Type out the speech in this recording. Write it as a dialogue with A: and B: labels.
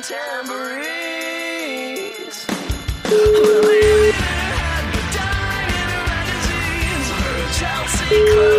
A: and tambourines. We're living in a dying magazines. Chelsea Close.